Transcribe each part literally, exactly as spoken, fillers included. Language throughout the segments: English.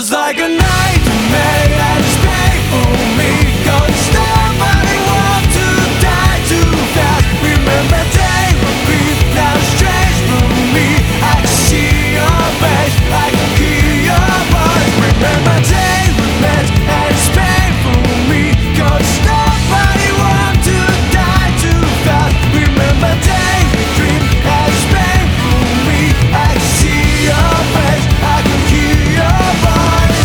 was like a nightmare and it's painful for me, 'cause nobody wants to die too fast. Remember day would be now strange for me. I can see your face, I can hear your voice. Remember day would meant and it's painful for me, 'cause nobody wants to die too fast. Remember day we dream and it's painful for me. I can see your face, I can hear your voice.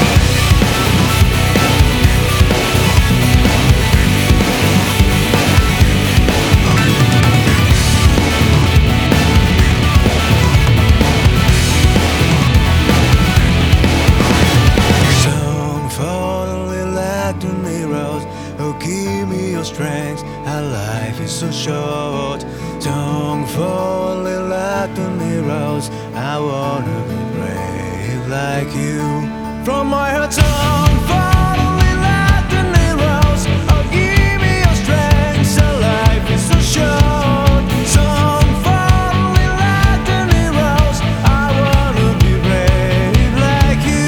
Some falling like the mirrors. Oh, give me your strength. Our life is so short. Don't fall like the mirrors. I wanna be brave like you. From my heart, don't fall like the mirrors. Oh, give me your strength. Our life is so short. Don't fall like the mirrors. I wanna be brave like you.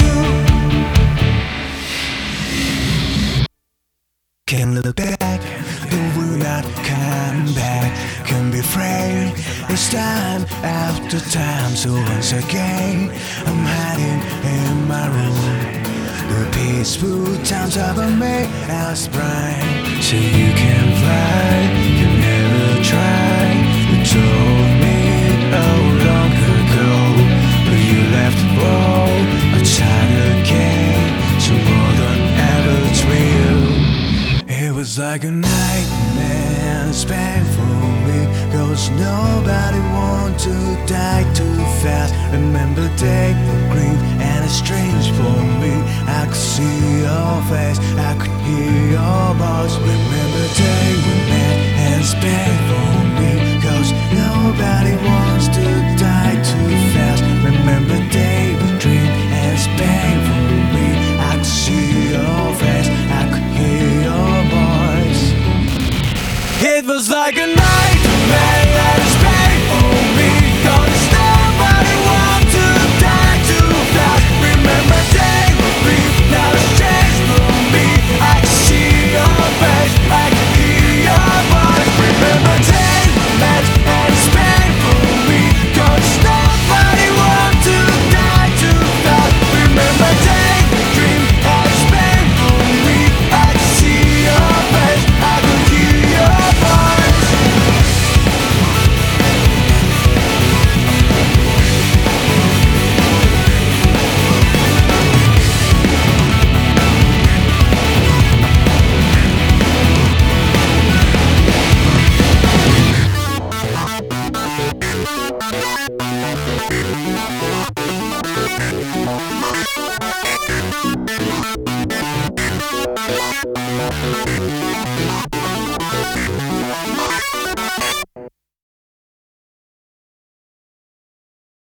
Can't look back, it will not come back. Can be afraid, it's time after time. So once again, I'm hiding in my room. The peaceful times of me as bright. So you can fly, you never try. You told me oh long ago, but you left for a time again. So more than ever it's real. It was like a nightmare, it's painful for me, 'cause nobody wants to die too fast. Remember day for green and it's strange for me. I could see your face, I could hear your voice. Remember day we met and it's painful for me, 'cause nobody wants to die too fast. Remember day we dream and it's painful for me. I could see your face, I could hear your voice. It was like a nightmare and it's painful for me, 'cause nobody wants to die too fast. Remember day would be now it's changed for me. I can see your face, I can hear your voice. Remember day we met and it's painful for me, 'cause nobody wants to die too fast. Remember day we dream and it's painful for me. I can see your face, I can hear your voice.